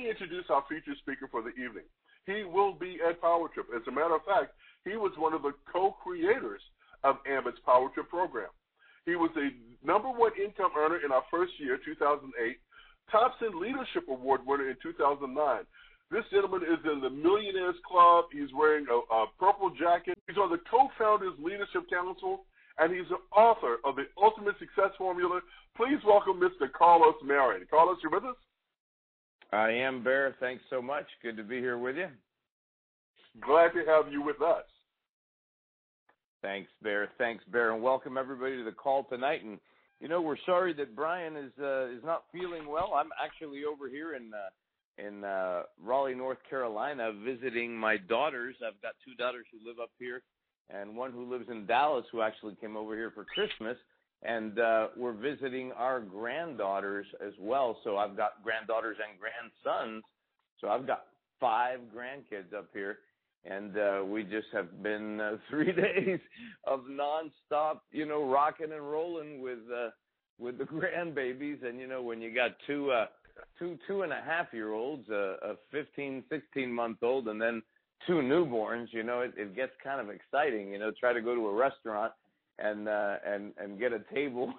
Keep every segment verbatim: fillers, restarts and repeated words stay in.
me introduce our featured speaker for the evening. He will be at Power Trip. As a matter of fact, he was one of the co-creators of Ambit's Power Trip program. He was a number one income earner in our first year, two thousand eight, Thompson Leadership Award winner in two thousand nine. This gentleman is in the Millionaires Club. He's wearing a, a purple jacket. He's on the Co-Founders Leadership Council, and he's the author of the Ultimate Success Formula. Please welcome Mister Carlos Marin. Carlos, you with us? I am, Bear. Thanks so much. Good to be here with you. Glad to have you with us. Thanks, Bear. Thanks, Bear. And welcome everybody to the call tonight. And, you know, we're sorry that Brian is uh, is not feeling well. I'm actually over here in uh, in uh, Raleigh, North Carolina, visiting my daughters. I've got two daughters who live up here and one who lives in Dallas who actually came over here for Christmas. And uh, we're visiting our granddaughters as well. So I've got granddaughters and grandsons. So I've got five grandkids up here. And uh, we just have been uh, three days of nonstop, you know, rocking and rolling with uh, with the grandbabies. And, you know, when you got two, uh, two, two and a half year olds, uh, a fifteen, sixteen month old, and then two newborns, you know, it, it gets kind of exciting, you know, try to go to a restaurant and uh, and and get a table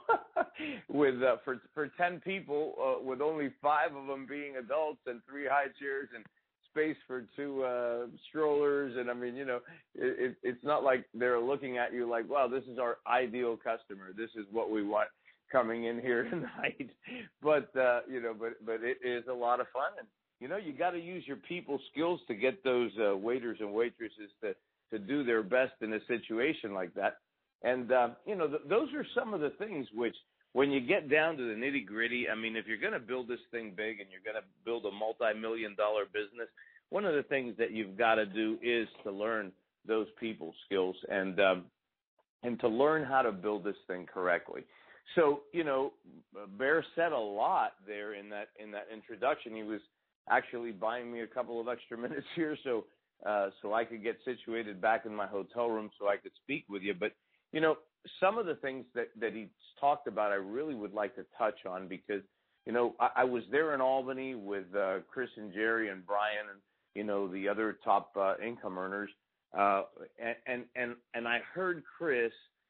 with uh, for for ten people uh, with only five of them being adults and three high chairs and space for two uh, strollers. And I mean, you know, it, it, it's not like they're looking at you like, wow, this is our ideal customer. This is what we want coming in here tonight. But uh, you know, but but it is a lot of fun. And you know, you got to use your people skills to get those uh, waiters and waitresses to to do their best in a situation like that. And, uh, you know, th- those are some of the things which, when you get down to the nitty-gritty, I mean, if you're going to build this thing big and you're going to build a multi-million dollar business, one of the things that you've got to do is to learn those people skills and um, and to learn how to build this thing correctly. So, you know, Bear said a lot there in that in that introduction. He was actually buying me a couple of extra minutes here so uh, so I could get situated back in my hotel room so I could speak with you. But you know, some of the things that, that he's talked about I really would like to touch on because, you know, I, I was there in Albany with uh, Chris and Jerry and Brian and, you know, the other top uh, income earners. Uh, and, and, and, and I heard Chris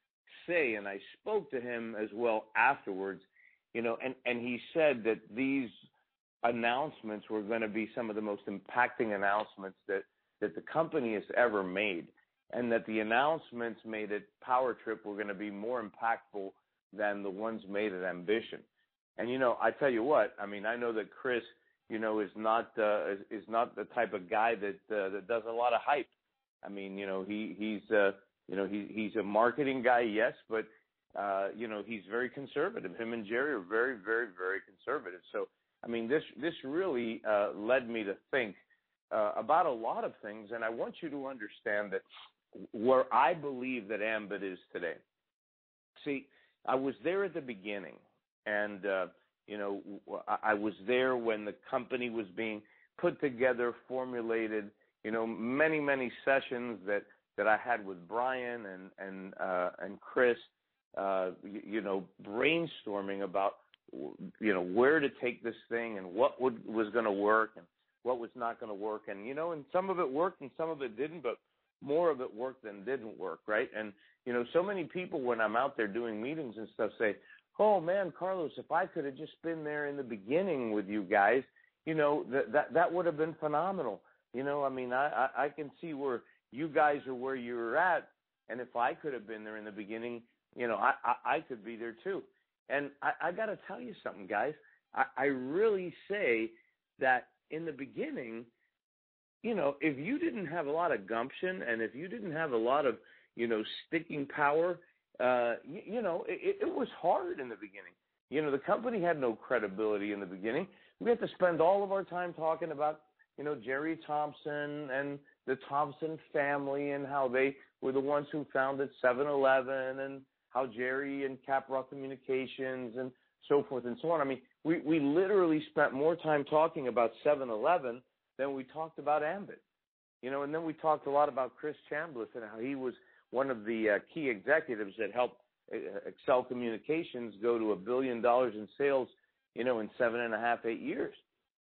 say, and I spoke to him as well afterwards, you know, and, and he said that these announcements were going to be some of the most impacting announcements that, that the company has ever made. And that the announcements made at Power Trip were going to be more impactful than the ones made at Ambition. And, you know, I tell you what, I mean, I know that Chris, you know, is not uh, is, is not the type of guy that uh, that does a lot of hype. I mean, you know, he he's uh, you know he he's a marketing guy, yes, but uh, you know, he's very conservative. Him and Jerry are very, very, very conservative. So, I mean, this this really uh, led me to think uh, about a lot of things, and I want you to understand that. Where I believe that Ambit is today. See, I was there at the beginning, and, uh, you know, I was there when the company was being put together, formulated, you know, many, many sessions that, that I had with Brian and, and, uh, and Chris, uh, you, you know, brainstorming about, you know, where to take this thing and what would, was going to work and what was not going to work. And, you know, and some of it worked and some of it didn't, but more of it worked than didn't work, right? And, you know, so many people when I'm out there doing meetings and stuff say, oh, man, Carlos, if I could have just been there in the beginning with you guys, you know, that that, that would have been phenomenal. You know, I mean, I, I, I can see where you guys are where you were at, and if I could have been there in the beginning, you know, I, I, I could be there too. And I, I got to tell you something, guys. I, I really say that in the beginning, you know, if you didn't have a lot of gumption and if you didn't have a lot of, you know, sticking power, uh, you, you know, it, it was hard in the beginning. You know, the company had no credibility in the beginning. We had to spend all of our time talking about, you know, Jerry Thompson and the Thompson family and how they were the ones who founded seven eleven and how Jerry and Caprock Communications and so forth and so on. I mean, we, we literally spent more time talking about seven eleven than we talked about Ambit. You know, and then we talked a lot about Chris Chambliss and how he was one of the uh, key executives that helped uh, Excel Communications go to a billion dollars in sales, you know, in seven and a half, eight years.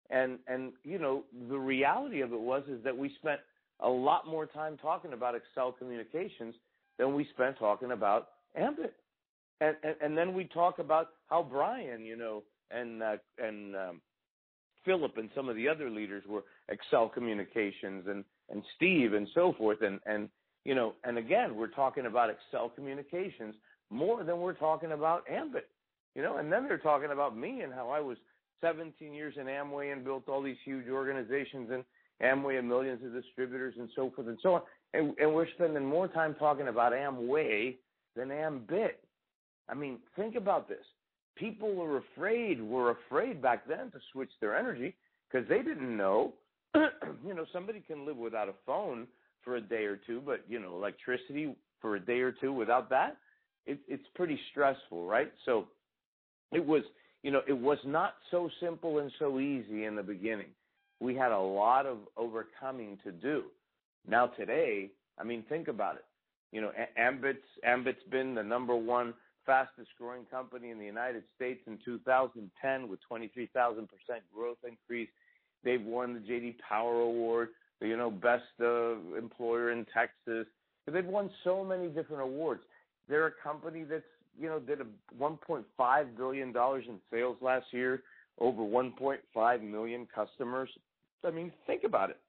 And, and, you know, the reality of it was, is that we spent a lot more time talking about Excel Communications than we spent talking about Ambit. And, and, and then we talk about how Brian, you know, and, uh, and, um, Philip and some of the other leaders were Excel Communications, and, and Steve and so forth. And, and, you know, and again, we're talking about Excel Communications more than we're talking about Ambit, you know, and then they're talking about me and how I was seventeen years in Amway and built all these huge organizations, and Amway and millions of distributors and so forth and so on. And, and we're spending more time talking about Amway than Ambit. I mean, think about this. People were afraid, were afraid back then to switch their energy because they didn't know, you know, somebody can live without a phone for a day or two, but, you know, electricity for a day or two, without that, it, it's pretty stressful, right? So it was, you know, it was not so simple and so easy in the beginning. We had a lot of overcoming to do. Now today, I mean, think about it. You know, Ambit's, Ambit's been the number one fastest growing company in the United States in two thousand ten with twenty-three thousand percent growth increase. They've won the J D Power Award, you know, best uh, employer in Texas. They've won so many different awards. They're a company that's, you know, did a one point five billion dollars in sales last year, over one point five million customers. I mean, think about it.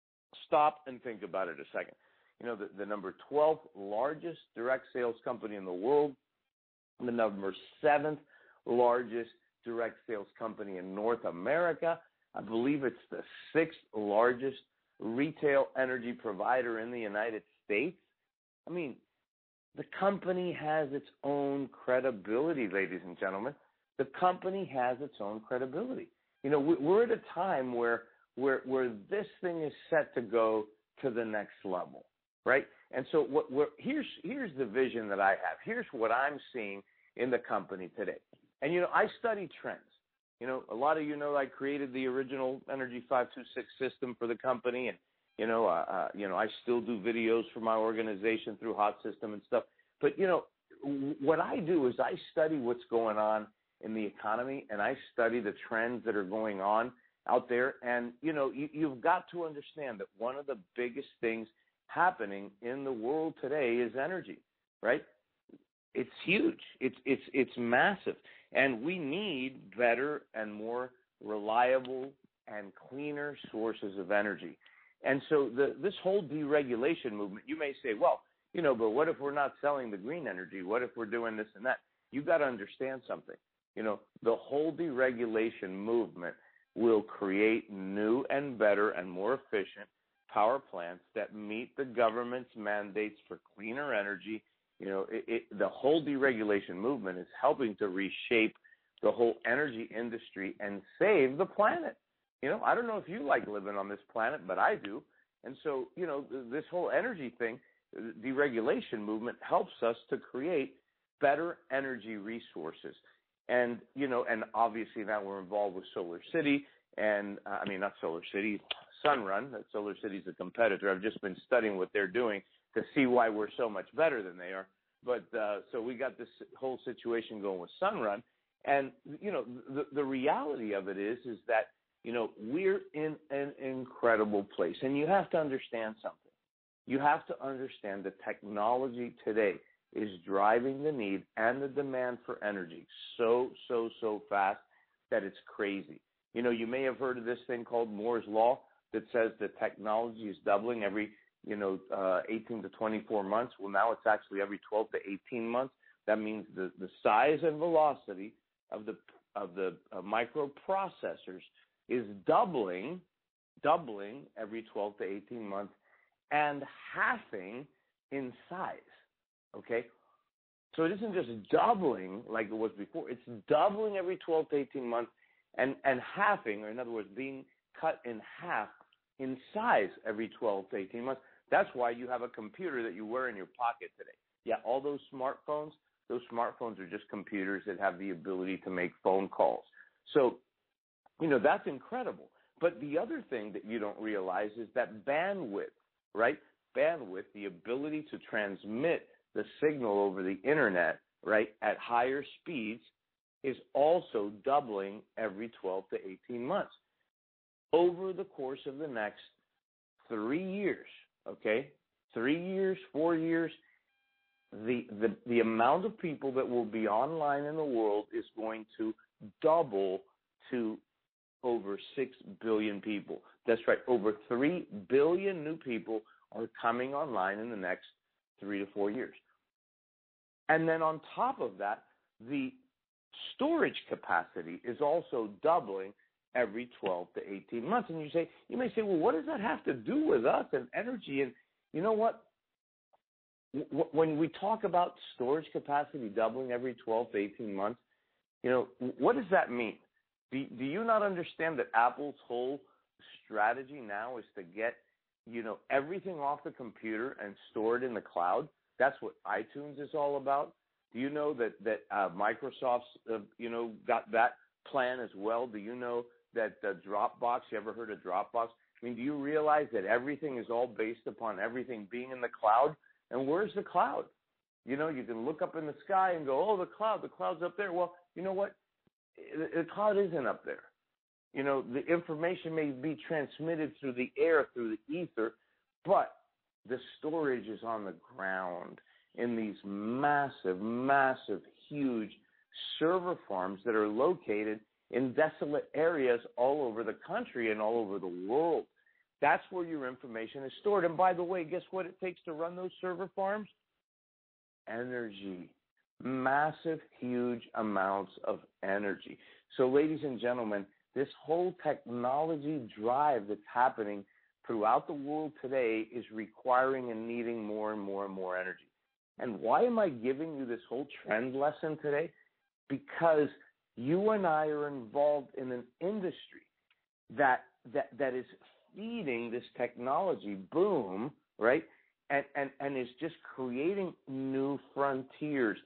Stop and think about it a second. You know, the, the number twelfth largest direct sales company in the world, the number seventh largest direct sales company in North America. I believe it's the sixth largest retail energy provider in the United States. I mean, the company has its own credibility, ladies and gentlemen. The company has its own credibility. You know, we're at a time where, where, where this thing is set to go to the next level, right? And so what we're, here's, here's the vision that I have. Here's what I'm seeing in the company today. And, you know, I study trends. You know, a lot of you know I created the original Energy five two six system for the company, and, you know, uh, uh, you know, I still do videos for my organization through Hot System and stuff. But, you know, w- what I do is I study what's going on in the economy, and I study the trends that are going on out there. And, you know, you, you've got to understand that one of the biggest things happening in the world today is energy, right? It's huge. It's, it's, it's massive. And we need better and more reliable and cleaner sources of energy. And so the, this whole deregulation movement, you may say, well, you know, but what if we're not selling the green energy? What if we're doing this and that? You got to understand something. You know, the whole deregulation movement will create new and better and more efficient power plants that meet the government's mandates for cleaner energy. You know, it, it, the whole deregulation movement is helping to reshape the whole energy industry and save the planet. You know, I don't know if you like living on this planet, but I do. And so, you know, this whole energy thing, deregulation movement helps us to create better energy resources. And, you know, and obviously now we're involved with Solar City and, uh, I mean, not Solar City, Sunrun. Solar City is a competitor. I've just been studying what they're doing to see why we're so much better than they are. But uh, so we got this whole situation going with Sunrun. And, you know, the, the reality of it is, is that, you know, we're in an incredible place. And you have to understand something. You have to understand that technology today is driving the need and the demand for energy so, so, so fast that it's crazy. You know, you may have heard of this thing called Moore's Law that says that technology is doubling every, you know, uh, eighteen to twenty-four months. Well, now it's actually every twelve to eighteen months. That means the, the size and velocity of the of the uh, microprocessors is doubling, doubling every twelve to eighteen months, and halving in size. Okay, so it isn't just doubling like it was before. It's doubling every twelve to eighteen months, and and halving, or in other words, being cut in half in size every twelve to eighteen months. That's why you have a computer that you wear in your pocket today. Yeah, all those smartphones, those smartphones are just computers that have the ability to make phone calls. So, you know, that's incredible. But the other thing that you don't realize is that bandwidth, right? Bandwidth, the ability to transmit the signal over the internet, right, at higher speeds is also doubling every twelve to eighteen months. over the course of the next three years, okay, three years, four years, the, the, the amount of people that will be online in the world is going to double to over six billion people. That's right, over three billion new people are coming online in the next three to four years. And then on top of that, the storage capacity is also doubling every twelve to eighteen months. And you say, you may say, well, what does that have to do with us and energy? And you know what? When we talk about storage capacity doubling every twelve to eighteen months, you know, what does that mean? Do, do you not understand that Apple's whole strategy now is to get, you know, everything off the computer and store it in the cloud? That's what iTunes is all about. Do you know that, that uh, Microsoft's, uh, you know, got that plan as well? Do you know that uh, Dropbox, you ever heard of Dropbox? I mean, do you realize that everything is all based upon everything being in the cloud? And where's the cloud? You know, you can look up in the sky and go, oh, the cloud, the cloud's up there. Well, you know what? The, the cloud isn't up there. You know, the information may be transmitted through the air, through the ether, but the storage is on the ground in these massive, massive, huge server farms that are located in desolate areas all over the country and all over the world. That's where your information is stored. And by the way, guess what it takes to run those server farms? Energy. Massive, huge amounts of energy. So, ladies and gentlemen, this whole technology drive that's happening throughout the world today is requiring and needing more and more and more energy. And why am I giving you this whole trend lesson today? Because you and I are involved in an industry that that that is feeding this technology boom, right? And and and is just creating new frontiers.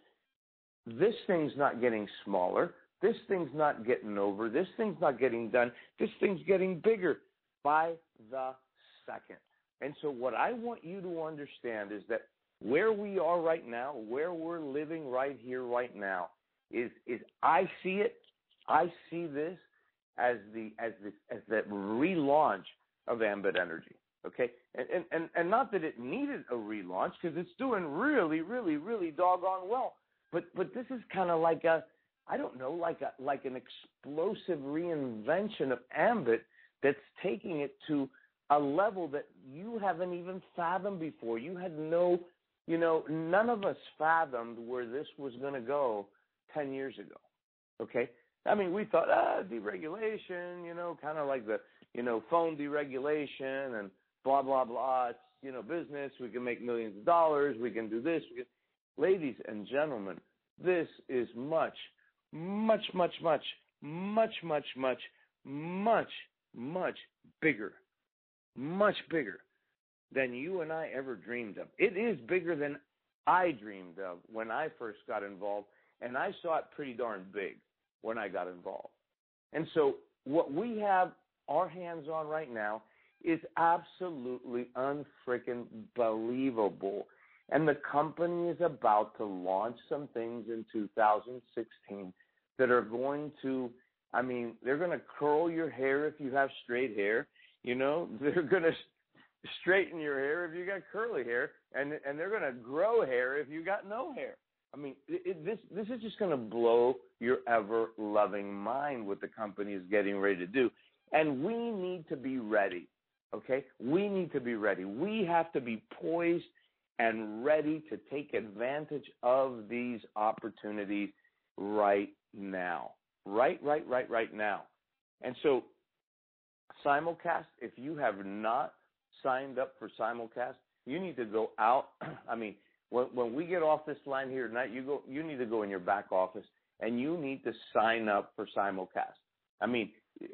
This thing's not getting smaller. This thing's not getting over. This thing's not getting done. This thing's getting bigger by the second. And so what I want you to understand is that where we are right now, where we're living right here, right now, is is I see it, I see this as the as the as the relaunch of Ambit Energy. Okay? And and and not that it needed a relaunch, because it's doing really, really, really doggone well. But but this is kind of like a, I don't know, like a like an explosive reinvention of Ambit that's taking it to a level that you haven't even fathomed before. You had no, you know, none of us fathomed where this was going to go ten years ago, okay? I mean, we thought, ah, deregulation, you know, kind of like the, you know, phone deregulation and blah, blah, blah. It's, you know, business. We can make millions of dollars. We can do this. We can... Ladies and gentlemen, this is much, much, much, much, much, much, much, much, much bigger. Much bigger than you and I ever dreamed of. It is bigger than I dreamed of when I first got involved, and I saw it pretty darn big when I got involved. And so what we have our hands on right now is absolutely unfreaking believable. And the company is about to launch some things in two thousand sixteen that are going to, I mean, they're going to curl your hair if you have straight hair. You know, they're going to straighten your hair if you got curly hair, and and they're going to grow hair if you got no hair. I mean, it, it, this this is just going to blow your ever-loving mind what the company is getting ready to do. And we need to be ready, okay? We need to be ready. We have to be poised and ready to take advantage of these opportunities right now. Right, right, right, right now. And so, simulcast, if you have not signed up for simulcast, you need to go out. I mean, when, when we get off this line here tonight, you go. You need to go in your back office and you need to sign up for simulcast. I mean,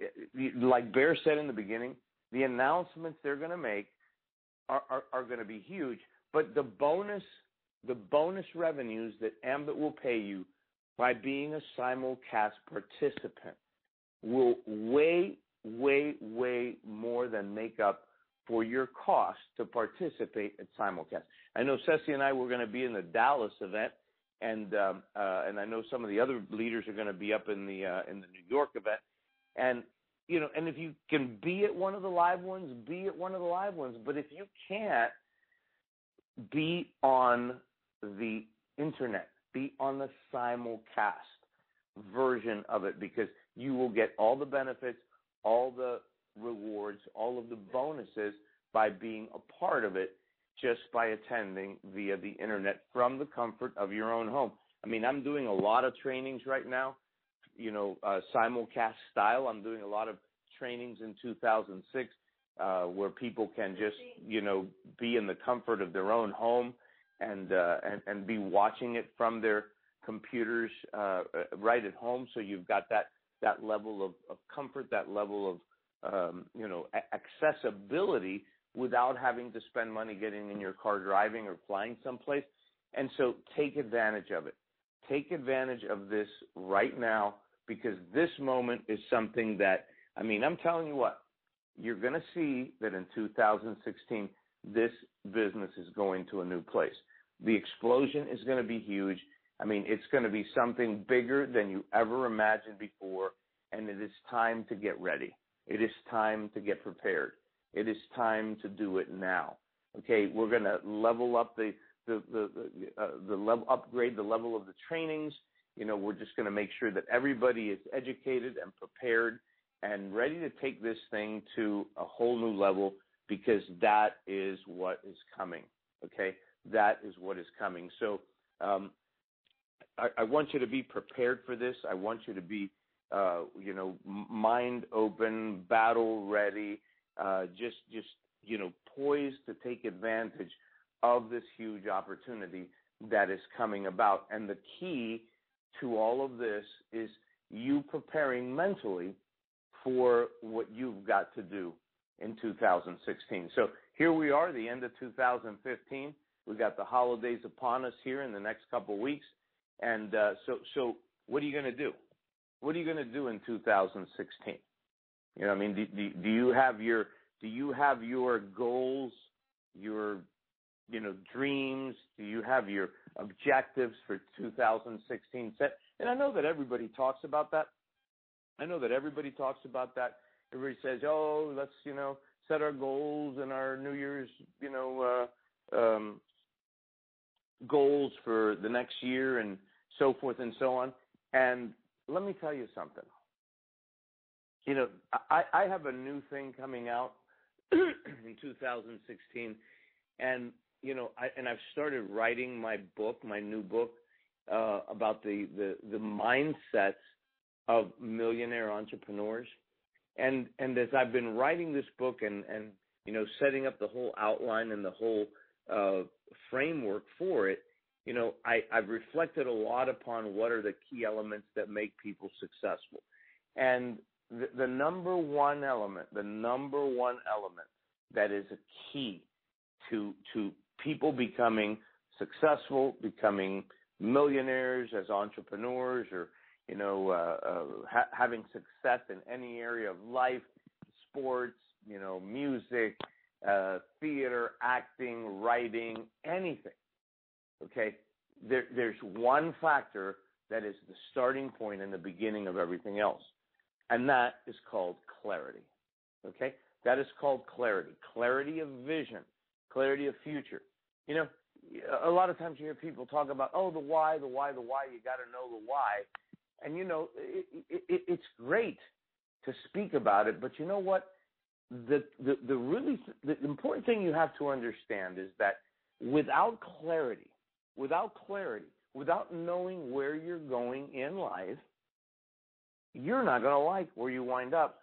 like Bear said in the beginning, the announcements they're going to make are, are, are going to be huge. But the bonus, the bonus revenues that Ambit will pay you by being a simulcast participant will way way, way more than make up for your cost to participate at simulcast. I know Ceci and I were going to be in the Dallas event, and um, uh, and I know some of the other leaders are going to be up in the uh, in the New York event. And you know, and if you can be at one of the live ones, be at one of the live ones. But if you can't, be on the internet, be on the simulcast version of it, because you will get all the benefits, all the rewards, all of the bonuses by being a part of it, just by attending via the internet from the comfort of your own home. I mean, I'm doing a lot of trainings right now, you know, uh, simulcast style. I'm doing a lot of trainings in two thousand six uh, where people can just, you know, be in the comfort of their own home and uh, and, and be watching it from their computers uh, right at home. So you've got that that level of, of comfort, that level of, um, you know, accessibility without having to spend money getting in your car driving or flying someplace. And so take advantage of it. Take advantage of this right now, because this moment is something that, I mean, I'm telling you what, you're going to see that in two thousand sixteen, this business is going to a new place. The explosion is going to be huge. I mean, it's going to be something bigger than you ever imagined before, and it is time to get ready. It is time to get prepared. It is time to do it now. Okay, we're going to level up the the the the, uh, the level, upgrade the level of the trainings. You know, we're just going to make sure that everybody is educated and prepared and ready to take this thing to a whole new level, because that is what is coming. Okay, that is what is coming. So um, I, I want you to be prepared for this. I want you to be, uh, you know, mind open, battle ready, uh, just, just, you know, poised to take advantage of this huge opportunity that is coming about. And the key to all of this is you preparing mentally for what you've got to do in two thousand sixteen. So here we are, the end of two thousand fifteen. We've got the holidays upon us here in the next couple of weeks. And uh, so, so what are you going to do? What are you going to do in two thousand sixteen? You know, I mean, do, do, do you have your do you have your goals, your you know dreams? Do you have your objectives for two thousand sixteen set? And I know that everybody talks about that. I know that everybody talks about that. Everybody says, "Oh, let's you know set our goals and our New Year's you know uh, um, goals for the next year and so forth and so on." And let me tell you something. You know, I, I have a new thing coming out in two thousand sixteen, and you know, I, and I've started writing my book, my new book, uh, about the, the the mindsets of millionaire entrepreneurs. And and as I've been writing this book and and you know setting up the whole outline and the whole uh, framework for it, you know, I, I've reflected a lot upon what are the key elements that make people successful. And the, the number one element, the number one element that is a key to to people becoming successful, becoming millionaires as entrepreneurs, or you know, uh, uh, ha- having success in any area of life, sports, you know, music, uh, theater, acting, writing, anything. Okay, there, there's one factor that is the starting point and the beginning of everything else, and that is called clarity. Okay, that is called clarity. Clarity of vision, clarity of future. You know, a lot of times you hear people talk about, oh, the why, the why, the why. You got to know the why, and you know, it, it, it's great to speak about it, but you know what? The the the really the important thing you have to understand is that without clarity. Without clarity, without knowing where you're going in life, you're not going to like where you wind up.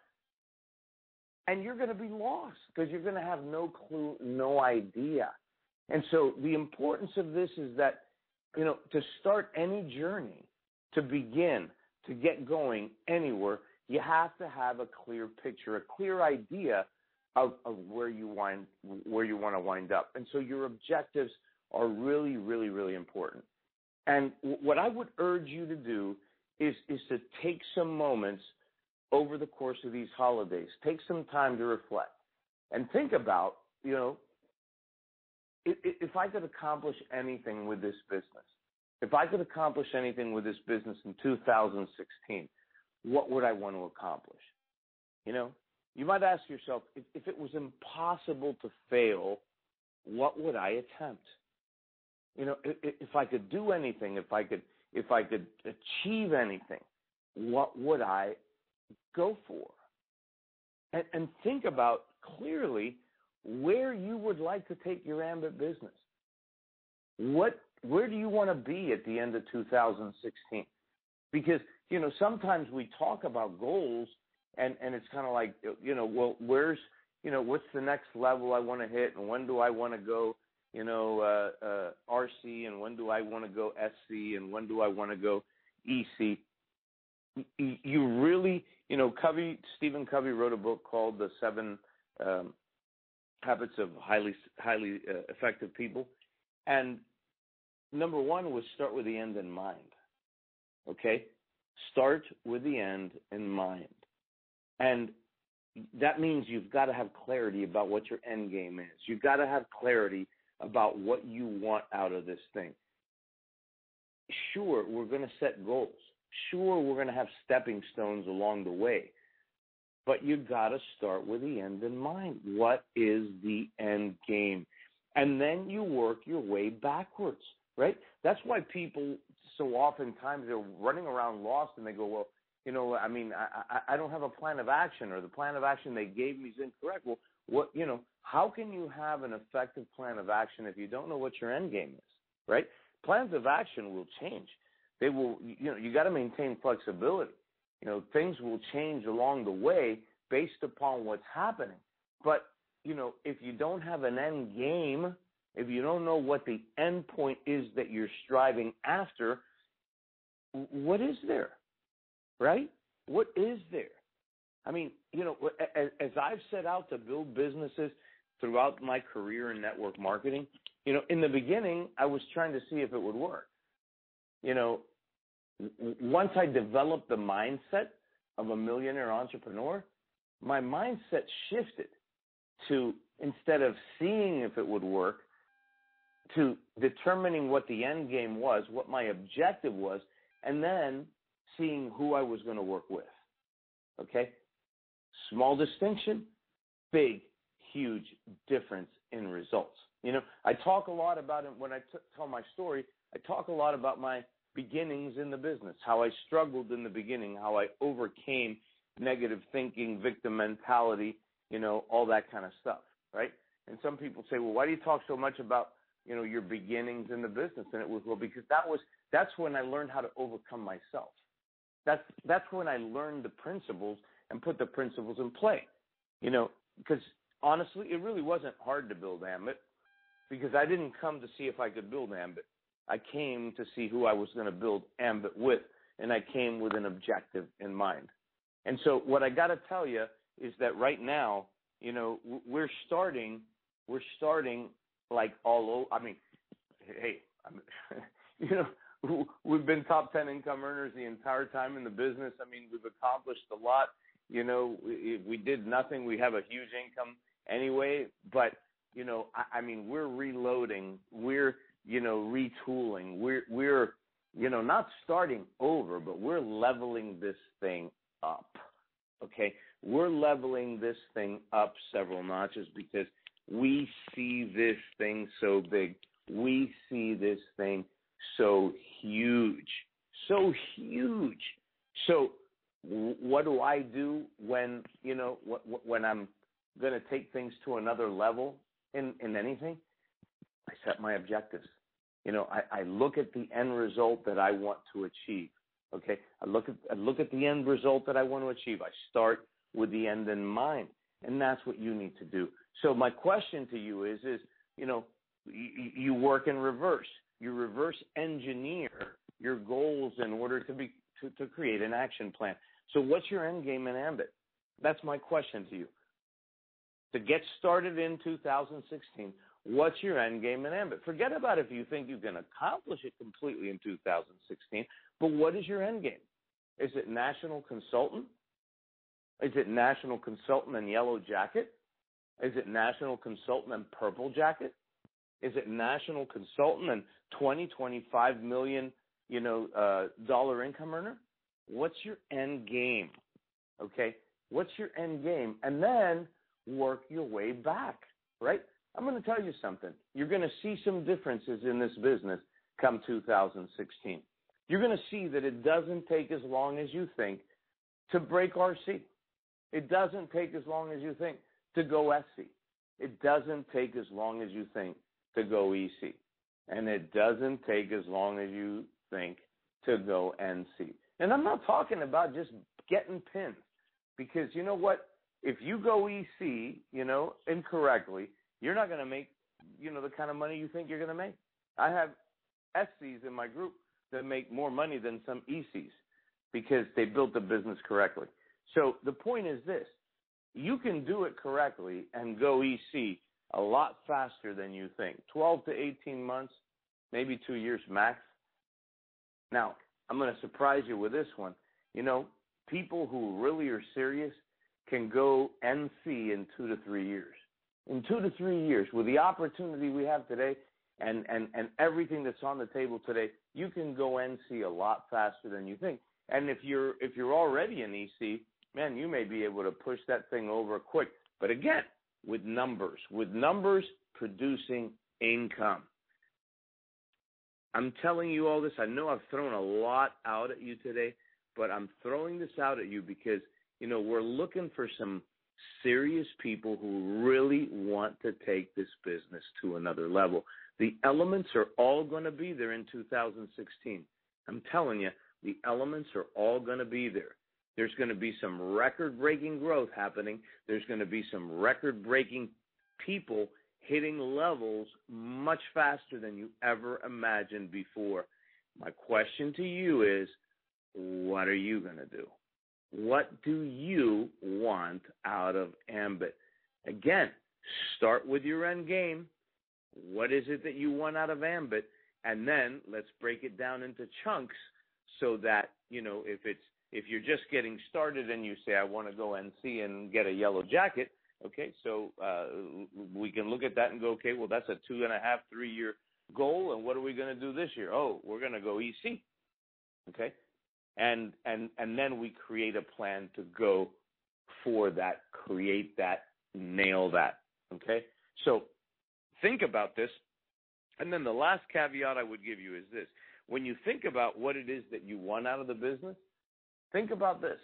And you're going to be lost because you're going to have no clue, no idea. And so the importance of this is that, you know, to start any journey, to begin, to get going anywhere, you have to have a clear picture, a clear idea of, of where you wind, where you want to wind up. And so your objectives are really, really, really important. And w- what I would urge you to do is, is to take some moments over the course of these holidays, take some time to reflect and think about, you know, if, if I could accomplish anything with this business, if I could accomplish anything with this business in two thousand sixteen, what would I want to accomplish? You know, you might ask yourself, if, if it was impossible to fail, what would I attempt? You know, if, if I could do anything, if I could, if I could achieve anything, what would I go for? And, and think about clearly where you would like to take your Ambit business. What, where do you want to be at the end of two thousand sixteen? Because, you know, sometimes we talk about goals and, and it's kind of like, you know, well, where's, you know, what's the next level I want to hit and when do I want to go, you know, uh, uh, R C and when do I want to go S C and when do I want to go E C? You really, you know, Covey, Stephen Covey wrote a book called The Seven um, Habits of Highly, Highly uh, Effective People. And number one was start with the end in mind. Okay? Start with the end in mind. And that means you've got to have clarity about what your end game is. You've got to have clarity about what you want out of this thing. Sure, we're going to set goals. Sure, we're going to have stepping stones along the way. But you've got to start with the end in mind. What is the end game? And then you work your way backwards, right? That's why people so oftentimes they're running around lost and they go, well, you know, I mean, I, I, I don't have a plan of action, or the plan of action they gave me is incorrect. Well, what, you know, how can you have an effective plan of action if you don't know what your end game is, right? Plans of action will change. They will, you know, you got to maintain flexibility. You know, things will change along the way based upon what's happening. But, you know, if you don't have an end game, if you don't know what the end point is that you're striving after, what is there, right? What is there? I mean, you know, as, as I've set out to build businesses throughout my career in network marketing, you know, in the beginning, I was trying to see if it would work. You know, once I developed the mindset of a millionaire entrepreneur, my mindset shifted to, instead of seeing if it would work, to determining what the end game was, what my objective was, and then seeing who I was going to work with. Okay? Small distinction, big, huge difference in results. You know, I talk a lot about it when I t- tell my story. I talk a lot about my beginnings in the business, how I struggled in the beginning, how I overcame negative thinking, victim mentality, you know, all that kind of stuff, right? And some people say, well, why do you talk so much about, you know, your beginnings in the business? And it was, well, because that was, that's when I learned how to overcome myself. That's, that's when I learned the principles and put the principles in play, you know, because honestly, it really wasn't hard to build Ambit, because I didn't come to see if I could build Ambit. I came to see who I was going to build Ambit with, and I came with an objective in mind. And so what I got to tell you is that right now, you know, we're starting, we're starting like all over. I mean, hey, I'm, you know, we've been top ten income earners the entire time in the business. I mean, we've accomplished a lot. You know, we, we did nothing. We have a huge income anyway, but, you know, I, I mean, we're reloading. We're, you know, retooling. We're, we're, you know, not starting over, but we're leveling this thing up. Okay. We're leveling this thing up several notches because we see this thing so big. We see this thing so huge, so huge. So w- what do I do when, you know, w- when I'm going to take things to another level in, in anything? I set my objectives. You know, I, I look at the end result that I want to achieve. Okay. I look at, I look at the end result that I want to achieve. I start with the end in mind. And that's what you need to do. So my question to you is, is, you know, you, you work in reverse. You reverse engineer your goals in order to be, to, to create an action plan. So what's your end game in Ambit? That's my question to you. To get started in two thousand sixteen, what's your end game in Ambit? Forget about if you think you can accomplish it completely in two thousand sixteen, but what is your end game? Is it national consultant? Is it national consultant and yellow jacket? Is it national consultant and purple jacket? Is it national consultant and twenty, twenty-five million, you know, uh, dollar income earner? What's your end game? Okay. What's your end game? And then work your way back, right? I'm going to tell you something. You're going to see some differences in this business come two thousand sixteen. You're going to see that it doesn't take as long as you think to break R C. It doesn't take as long as you think to go S C. It doesn't take as long as you think to go E C. And it doesn't take as long as you think to go N C. And I'm not talking about just getting pins, because you know what? If you go E C, you know, incorrectly, you're not going to make, you know, the kind of money you think you're going to make. I have S Cs in my group that make more money than some E Cs because they built the business correctly. So the point is this: you can do it correctly and go E C a lot faster than you think. twelve to eighteen months, maybe two years max. Now, I'm going to surprise you with this one. You know, people who really are serious can go N C in two to three years. In two to three years, with the opportunity we have today and, and, and everything that's on the table today, you can go N C a lot faster than you think. And if you're if you're already in E C, man, you may be able to push that thing over quick. But again, with numbers, with numbers producing income. I'm telling you all this. I know I've thrown a lot out at you today, but I'm throwing this out at you because, you know, we're looking for some serious people who really want to take this business to another level. The elements are all going to be there in two thousand sixteen. I'm telling you, the elements are all going to be there. There's going to be some record-breaking growth happening. There's going to be some record-breaking people hitting levels much faster than you ever imagined before. My question to you is, what are you going to do? What do you want out of Ambit? Again, start with your end game. What is it that you want out of Ambit? And then let's break it down into chunks so that, you know, if it's if you're just getting started and you say, I want to go N C and get a yellow jacket, okay, so uh, we can look at that and go, okay, well, that's a two and a half, three-year goal, and what are we going to do this year? Oh, we're going to go E C, okay? And and and then we create a plan to go for that, create that, nail that, okay? So think about this. And then the last caveat I would give you is this. When you think about what it is that you want out of the business, think about this.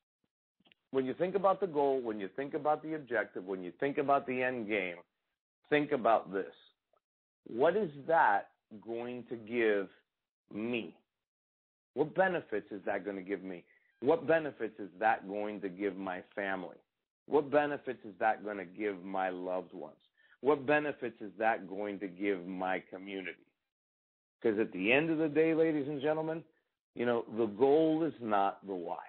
When you think about the goal, when you think about the objective, when you think about the end game, think about this. What is that going to give me? What benefits is that going to give me? What benefits is that going to give my family? What benefits is that going to give my loved ones? What benefits is that going to give my community? Because at the end of the day, ladies and gentlemen, you know, the goal is not the why.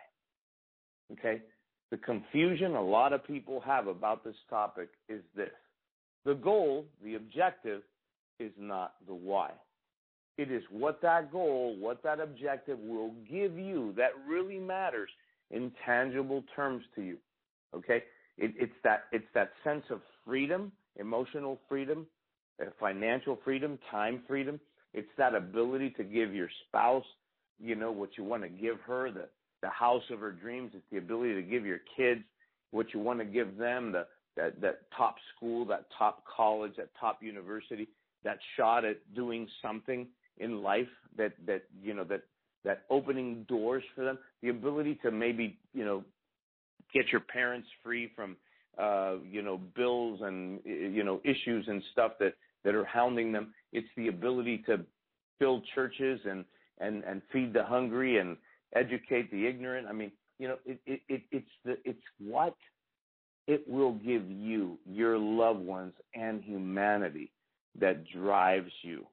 Okay? The confusion a lot of people have about this topic is this. The goal, the objective, is not the why. It is what that goal, what that objective will give you that really matters in tangible terms to you. Okay? It, it's that it's that sense of freedom, emotional freedom, uh, financial freedom, time freedom. It's that ability to give your spouse, you know, what you want to give her, the, the house of her dreams. It's the ability to give your kids what you want to give them, the that, that top school, that top college, that top university, that shot at doing something in life that, that you know, that, that opening doors for them, the ability to maybe, you know, get your parents free from, uh, you know, bills and, you know, issues and stuff that, that are hounding them. It's the ability to build churches and, and, and feed the hungry and educate the ignorant. I mean, you know, it, it, it, it's the, it's what it will give you, your loved ones, and humanity that drives you.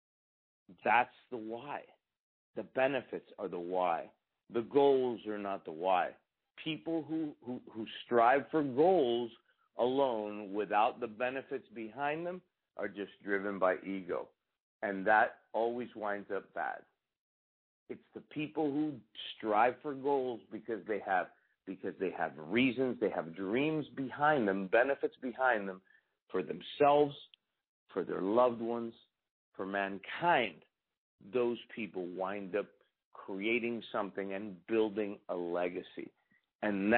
That's the why. The benefits are the why. The goals are not the why. People who, who, who strive for goals alone without the benefits behind them are just driven by ego. And that always winds up bad. It's the people who strive for goals because they have because they have reasons, they have dreams behind them, benefits behind them for themselves, for their loved ones, for mankind. Those people wind up creating something and building a legacy. And that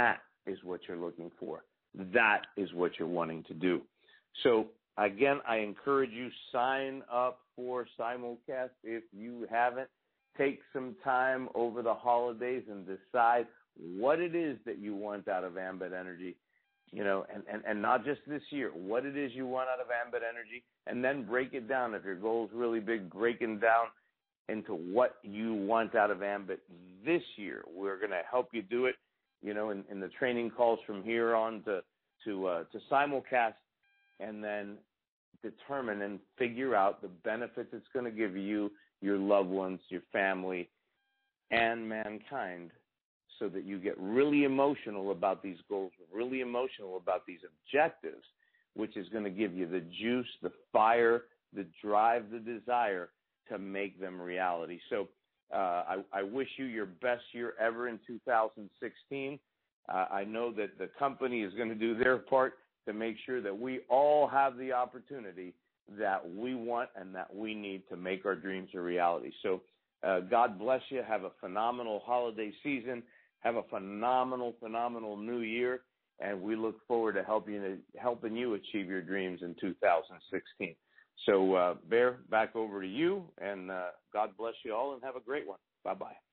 is what you're looking for. That is what you're wanting to do. So, again, I encourage you, sign up for Simulcast if you haven't. Take some time over the holidays and decide what it is that you want out of Ambit Energy, you know, and, and, and not just this year, what it is you want out of Ambit Energy, and then break it down. If your goal is really big, breaking down into what you want out of Ambit this year. We're going to help you do it, you know, in, in the training calls from here on to to uh, to Simulcast, and then determine and figure out the benefits it's going to give you, your loved ones, your family, and mankind, so that you get really emotional about these goals, really emotional about these objectives, which is going to give you the juice, the fire, the drive, the desire to make them reality. So uh, I, I wish you your best year ever in two thousand sixteen. Uh, I know that the company is going to do their part to make sure that we all have the opportunity that we want and that we need to make our dreams a reality. So uh, God bless you. Have a phenomenal holiday season. Have a phenomenal, phenomenal new year. And we look forward to helping you, helping you achieve your dreams in two thousand sixteen. So, uh, Bear, back over to you. And uh, God bless you all and have a great one. Bye-bye.